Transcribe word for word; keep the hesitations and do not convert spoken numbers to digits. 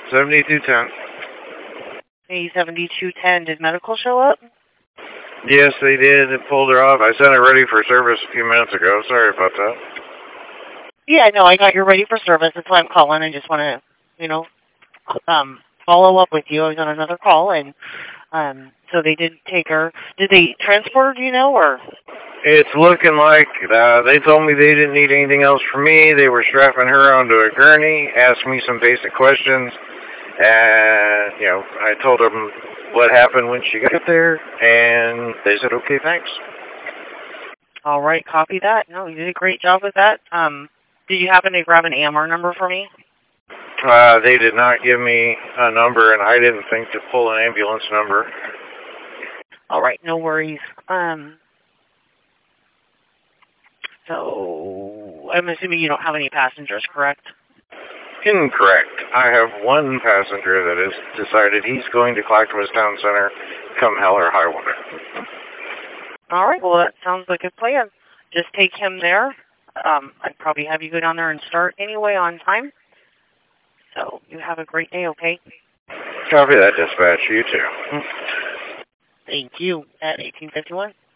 seventy-two ten. A seventy-two ten, did medical show up? Yes, they did. It pulled her off. I sent her ready for service a few minutes ago. Sorry about that. Yeah, no, I got you ready for service. That's why I'm calling. I just want to, you know, um, follow up with you. I was on another call, and um, so they did take her. Did they transport her, do you know, or? It's looking like uh, they told me they didn't need anything else from me. They were strapping her onto a gurney, asked me some basic questions, and, you know, I told them what happened when she got there, and they said, okay, thanks. All right, copy that. No, you did a great job with that. Um, did you happen to grab an A M R number for me? Uh, they did not give me a number, and I didn't think to pull an ambulance number. All right, no worries. Um, so, I'm assuming you don't have any passengers, correct? Incorrect. I have one passenger that has decided he's going to Clackamas Town Center come hell or high water. All right, well, that sounds like a plan. Just take him there. Um, I'd probably have you go down there and start anyway on time. So you have a great day, okay? Copy that, dispatch. You too. Thank you. At eighteen fifty-one.